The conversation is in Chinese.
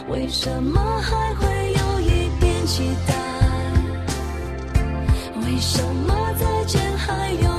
为什么还会有一点期待？为什么再见还有